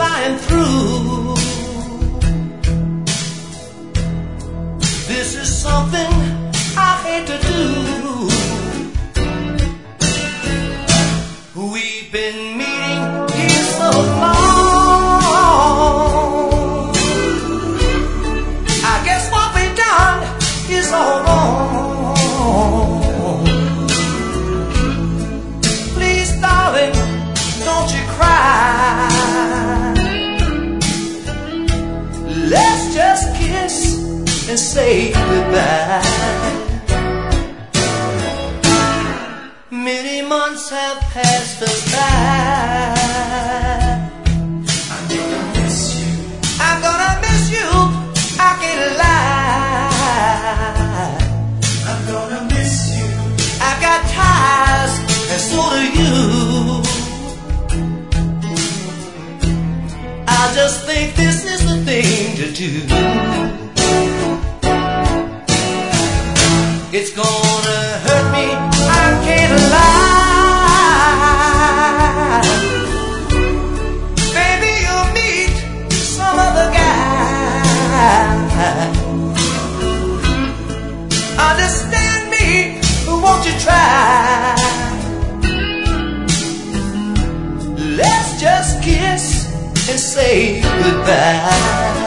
flying through. This is something I hate to do. We've been meeting here so long. I guess what we've done is all wrong. Please, darling, don't you cry. Let's just kiss and say goodbye. Many months have passed us by. I'm gonna miss you. I'm gonna miss you. I can't lie. I'm gonna miss you. I've got ties, and so do you. I just think this is the thing to do. It's gonna hurt me, I can't lie. Baby, you'll meet some other guy. Understand me, won't you try? Let's just kiss and say goodbye.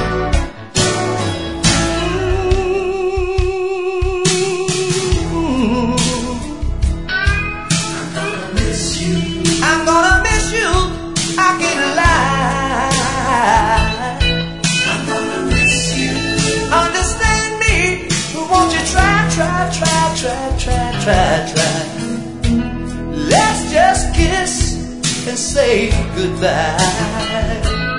I'm gonna miss you, I can't lie. I'm gonna miss you. Understand me, won't you try. Let's just kiss and say goodbye.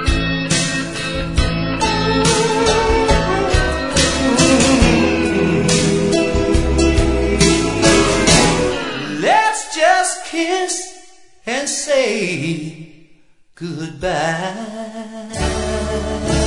Let's just kiss and say goodbye.